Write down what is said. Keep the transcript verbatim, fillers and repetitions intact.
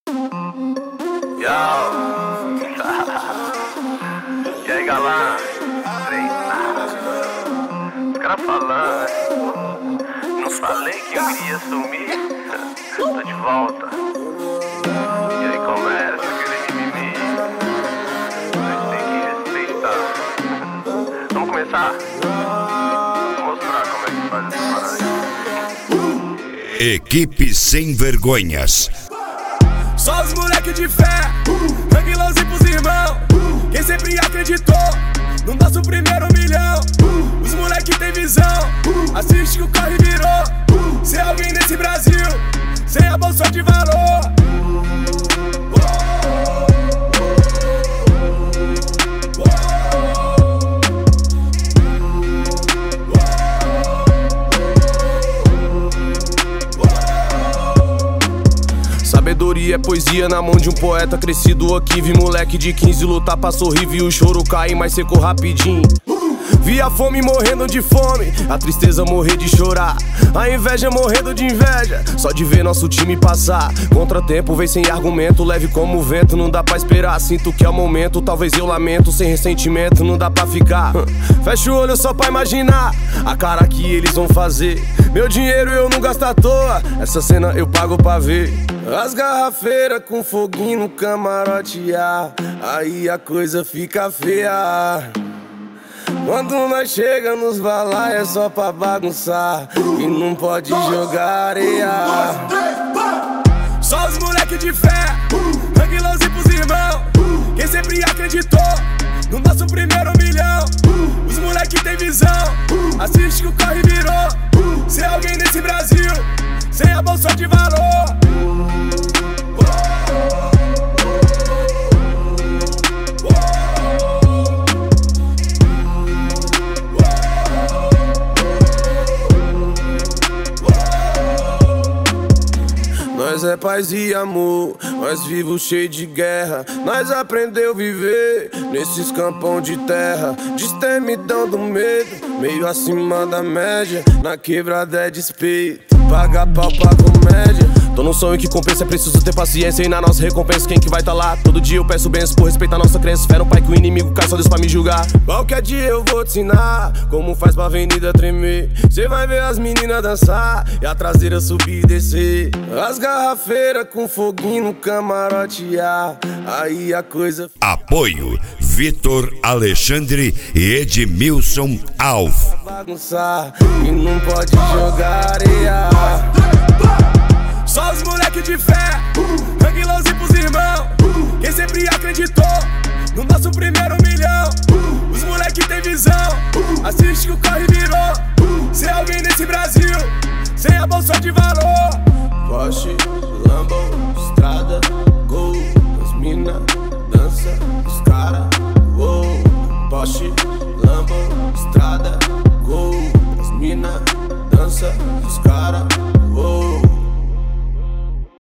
Yo. E aí, galã? Os caras falando. Não falei que eu iria sumir? Tô de volta. E aí começa aquele mimimi. Vocês têm que respeitar. Vamos começar? Vou mostrar como é que faz essa parada aí. Equipe Sem Vergonhas. Só os moleque de fé, Ranguilãozinho pros irmãos. Quem sempre acreditou no nosso primeiro milhão. Os moleque tem visão, assiste que o corre virou. Se alguém nesse Brasil, sem a bolsa de valor. Sabedoria é poesia na mão de um poeta crescido aqui. Vi moleque de quinze lutar pra sorrir, vi o choro cair, mas secou rapidinho. Vi a fome morrendo de fome, a tristeza morrer de chorar, a inveja morrendo de inveja, só de ver nosso time passar. Contratempo vem sem argumento, leve como o vento, não dá pra esperar. Sinto que é o momento, talvez eu lamento, sem ressentimento, não dá pra ficar. Fecha o olho só pra imaginar a cara que eles vão fazer. Meu dinheiro eu não gasto à toa, essa cena eu pago pra ver. As garrafeiras com foguinho no camarote, ah, aí a coisa fica feia. Quando nós chega nos balai é só pra bagunçar e não pode jogar areia. Só os moleque de fé, Ranguilãozinho pros irmãos. Quem sempre acreditou no nosso primeiro milhão. Os moleque tem visão, assiste que o corre virou. Se alguém nesse Brasil, sem a bolsa de valor. Nós é paz e amor, nós vivos cheio de guerra. Nós aprendeu viver nesses campão de terra. Destemidão do medo, meio acima da média. Na quebrada é despeito, paga pau pra comédia. Tô num sonho que compensa, é preciso ter paciência. E na nossa recompensa, quem que vai tá lá? Todo dia eu peço bênçãos por respeitar nossa crença. Fé no pai que o inimigo cai, só Deus pra me julgar. Qualquer dia eu vou te ensinar como faz pra avenida tremer. Cê vai ver as meninas dançar e a traseira subir e descer. As garrafeiras com foguinho no camarote, ah, aí a coisa... Apoio Vitor Alexandre e Edmilson Alf. Bagunçar e não pode jogar areia. Só os moleque de fé, Ranguilãozinho pros irmãos. Quem sempre acreditou no nosso primeiro milhão. Os moleque tem visão, assiste que o corre virou. Se alguém nesse Brasil, sem a bolsa de valor. Porsche, Lambo, estrada, gol. As mina, dança, os cara, uou. Porsche, Lambo, estrada, gol. As mina, dança.